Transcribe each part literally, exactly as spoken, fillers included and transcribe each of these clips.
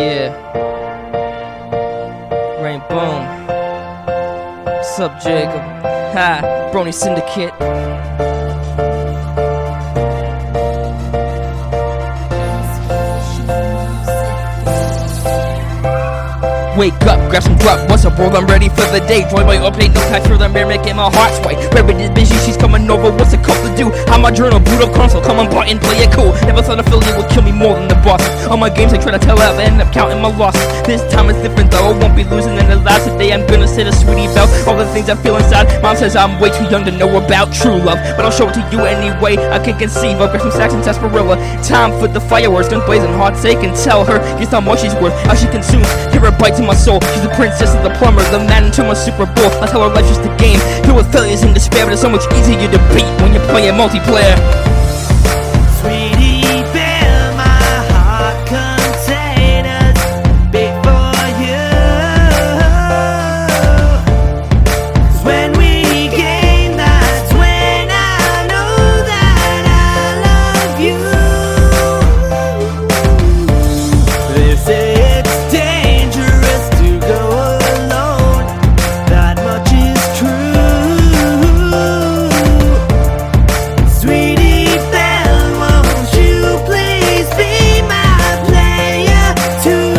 Yeah. Rain Boom. What's up, Jacob? Ha, Brony Syndicate. Wake up, grab some drop, what's up, world? I'm ready for the day. Join my update, no patch for the mirror, making my heart sway. Rabbit is busy, she's coming over, what's a cup to do? How my journal, boot up console, come on button, play it cool. Never thought affiliate would kill me more than the boss. On my games I try to tell out, I end up counting my losses. This time it's different though, I won't be losing in the last day. I'm gonna say the sweetie bell, all the things I feel inside. Mom says I'm way too young to know about true love, but I'll show it to you anyway. I can conceive of, grab some sacks and sarsaparilla. Time for the fireworks, guns blazing, heart sake, and tell her just how much she's worth, how she consumes. Hear her bite to my soul, she's the princess of the plumber, the man into my Super Bowl. I tell her life's just a game, filled with failures and despair, but it's so much easier to beat when you're playing multiplayer. Sweetie belle, my heart containers big for you. 'Cause when we game, that's when I know that I love you. They say it's dangerous to go alone, that much is true. Sweetie belle, won't you please be my player too?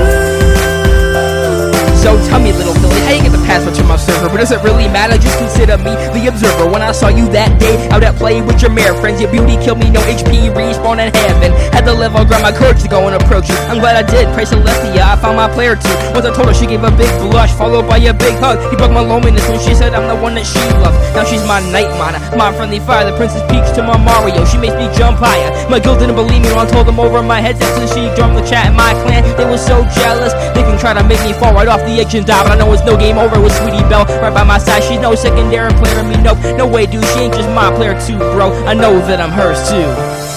So tell me, little Billy, how you get the password to my server? But does it really matter? Just consider me the observer. When I saw you that day out at play with your mare friends, your beauty killed me, no H P, respawn in heaven. Had to live, I'll grab my courage to go and approach you. I'm glad I did, pray Celestia, I found my player too. Once I told her, she gave a big blush, followed by a big hug. He broke my loneliness when she said I'm the one that she loved. Now she's my night miner, my friendly fire, the Princess Peach to my Mario. She makes me jump higher. My guild didn't believe me when I told them over my headset, since she drummed the chat in my clan. They were so jealous, they can try to make me fall right off the edge and die, but I know it's no game over with Sweetie Belle right by my side. She's no secondary player to me, nope, no way, dude, she ain't just my player too, bro. I know that I'm hers too.